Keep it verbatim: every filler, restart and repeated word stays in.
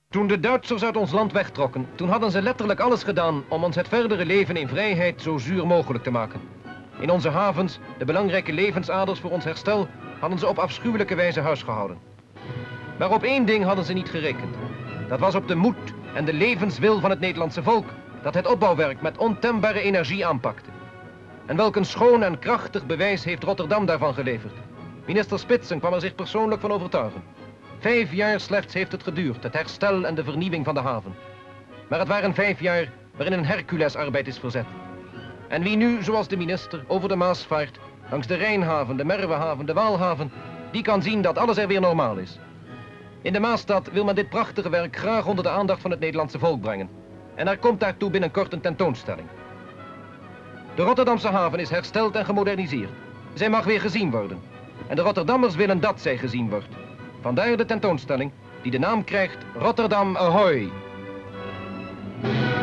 Toen de Duitsers uit ons land wegtrokken, toen hadden ze letterlijk alles gedaan om ons het verdere leven in vrijheid zo zuur mogelijk te maken. In onze havens, de belangrijke levensaders voor ons herstel, hadden ze op afschuwelijke wijze huisgehouden. Maar op één ding hadden ze niet gerekend. Dat was op de moed en de levenswil van het Nederlandse volk, dat het opbouwwerk met ontembare energie aanpakte. En welk een schoon en krachtig bewijs heeft Rotterdam daarvan geleverd. Minister Spitsen kwam er zich persoonlijk van overtuigen. Vijf jaar slechts heeft het geduurd, het herstel en de vernieuwing van de haven. Maar het waren vijf jaar waarin een Herculesarbeid is verzet. En wie nu, zoals de minister, over de Maas vaart, langs de Rijnhaven, de Merwehaven, de Waalhaven, die kan zien dat alles er weer normaal is. In de Maasstad wil men dit prachtige werk graag onder de aandacht van het Nederlandse volk brengen. En er komt daartoe binnenkort een tentoonstelling. De Rotterdamse haven is hersteld en gemoderniseerd. Zij mag weer gezien worden. En de Rotterdammers willen dat zij gezien wordt. Vandaar de tentoonstelling die de naam krijgt Rotterdam Ahoy!